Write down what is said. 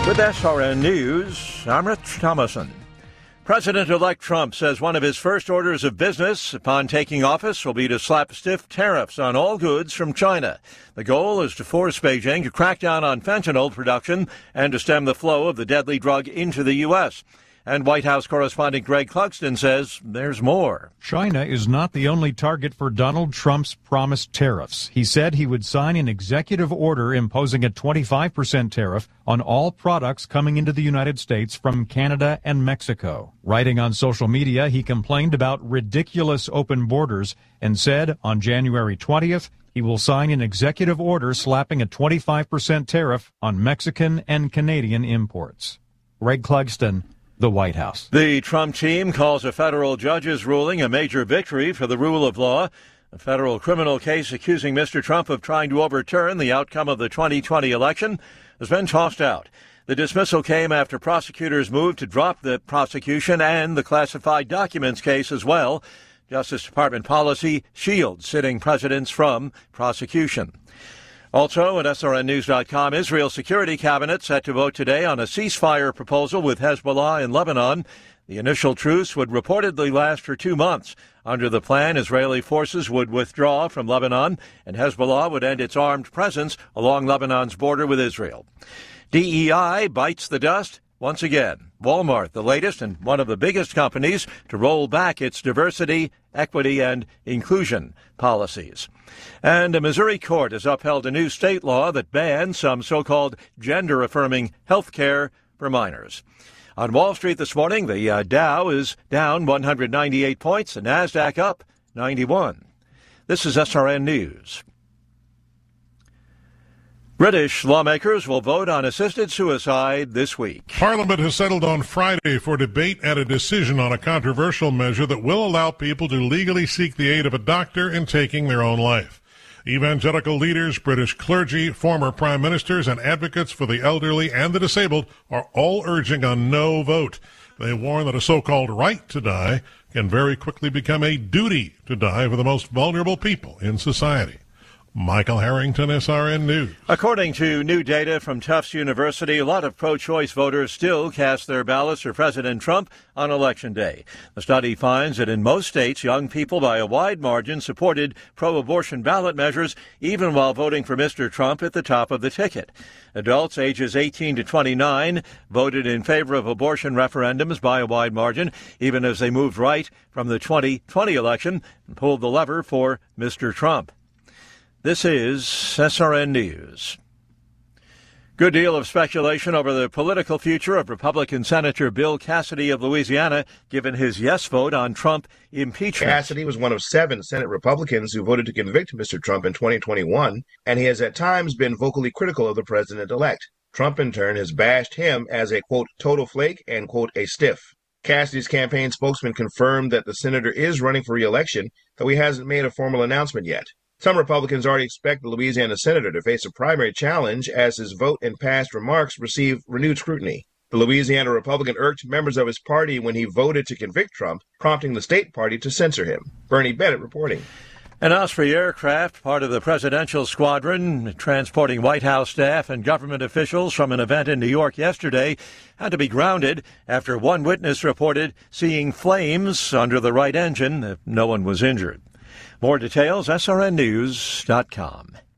With SRN News, I'm Rich Thomason. President-elect Trump says one of his first orders of business upon taking office will be to slap stiff tariffs on all goods from China. The goal is to force Beijing to crack down on fentanyl production and to stem the flow of the deadly drug into the U.S. And White House correspondent Greg Clugston says there's more. China is not the only target for Donald Trump's promised tariffs. He said he would sign an executive order imposing a 25% tariff on all products coming into the United States from Canada and Mexico. Writing on social media, he complained about ridiculous open borders and said on January 20th, he will sign an executive order slapping a 25% tariff on Mexican and Canadian imports. Greg Clugston, the White House. The Trump team calls a federal judge's ruling a major victory for the rule of law. A federal criminal case accusing Mr. Trump of trying to overturn the outcome of the 2020 election has been tossed out. The dismissal came after prosecutors moved to drop the prosecution and the classified documents case as well. Justice Department policy shields sitting presidents from prosecution. Also at SRNnews.com, Israel's security cabinet set to vote today on a ceasefire proposal with Hezbollah in Lebanon. The initial truce would reportedly last for 2 months. Under the plan, Israeli forces would withdraw from Lebanon, and Hezbollah would end its armed presence along Lebanon's border with Israel. DEI bites the dust once again. Walmart, the latest and one of the biggest companies to roll back its diversity, equity, and inclusion policies. And a Missouri court has upheld a new state law that bans some so-called gender-affirming health care for minors. On Wall Street this morning, the Dow is down 198 points, the NASDAQ up 91. This is SRN News. British lawmakers will vote on assisted suicide this week. Parliament has settled on Friday for debate and a decision on a controversial measure that will allow people to legally seek the aid of a doctor in taking their own life. Evangelical leaders, British clergy, former prime ministers, and advocates for the elderly and the disabled are all urging a no vote. They warn that a so-called right to die can very quickly become a duty to die for the most vulnerable people in society. Michael Harrington, SRN News. According to new data from Tufts University, a lot of pro-choice voters still cast their ballots for President Trump on Election Day. The study finds that in most states, young people by a wide margin supported pro-abortion ballot measures, even while voting for Mr. Trump at the top of the ticket. Adults ages 18 to 29 voted in favor of abortion referendums by a wide margin, even as they moved right from the 2020 election and pulled the lever for Mr. Trump. This is SRN News. Good deal of speculation over the political future of Republican Senator Bill Cassidy of Louisiana, given his yes vote on Trump impeachment. Cassidy was one of 7 Senate Republicans who voted to convict Mr. Trump in 2021, and he has at times been vocally critical of the president-elect. Trump, in turn, has bashed him as a, quote, total flake and, quote, a stiff. Cassidy's campaign spokesman confirmed that the senator is running for re-election, though he hasn't made a formal announcement yet. Some Republicans already expect the Louisiana senator to face a primary challenge as his vote and past remarks receive renewed scrutiny. The Louisiana Republican irked members of his party when he voted to convict Trump, prompting the state party to censor him. Bernie Bennett reporting. An Osprey aircraft, part of the presidential squadron transporting White House staff and government officials from an event in New York yesterday, had to be grounded after one witness reported seeing flames under the right engine. No one was injured. More details, srnnews.com.